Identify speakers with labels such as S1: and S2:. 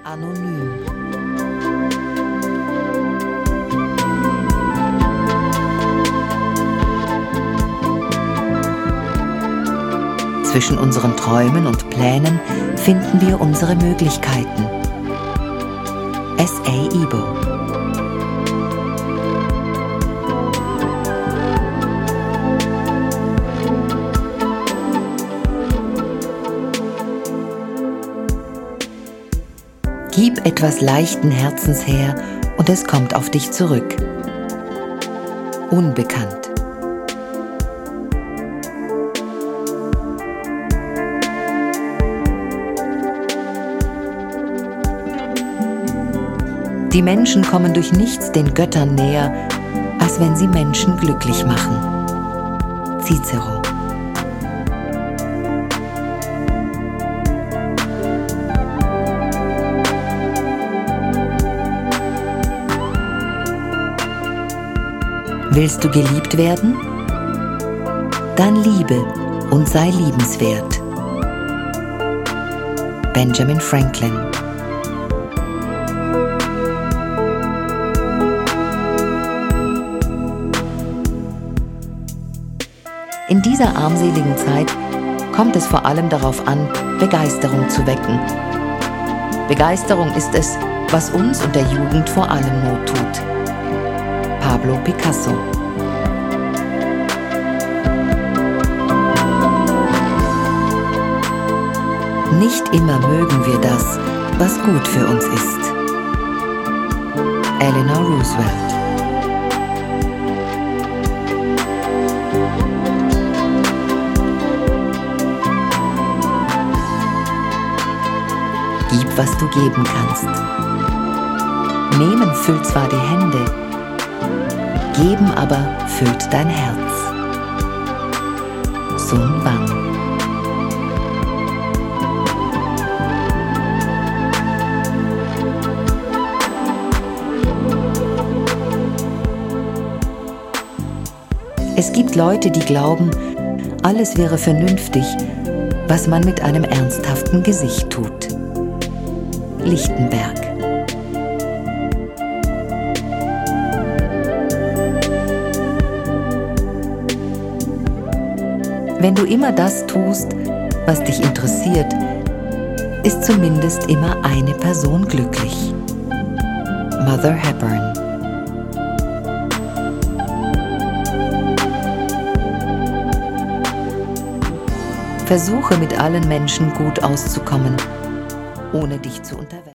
S1: Anonym. Zwischen unseren Träumen und Plänen finden wir unsere Möglichkeiten. S.A. Ibo. Gib etwas leichten Herzens her und es kommt auf dich zurück. Unbekannt. Die Menschen kommen durch nichts den Göttern näher, als wenn sie Menschen glücklich machen. Cicero. Willst du geliebt werden? Dann liebe und sei liebenswert. Benjamin Franklin. In dieser armseligen Zeit kommt es vor allem darauf an, Begeisterung zu wecken. Begeisterung ist es, was uns und der Jugend vor allem Not tut. Pablo Picasso. Nicht immer mögen wir das, was gut für uns ist. Eleanor Roosevelt. Gib, was du geben kannst. Nehmen füllt zwar die Hände, geben aber füllt dein Herz. Sun Wang. Es gibt Leute, die glauben, alles wäre vernünftig, was man mit einem ernsthaften Gesicht tut. Lichtenberg. Wenn du immer das tust, was dich interessiert, ist zumindest immer eine Person glücklich. Mother Hepburn. Versuche mit allen Menschen gut auszukommen, ohne dich zu unterwerfen.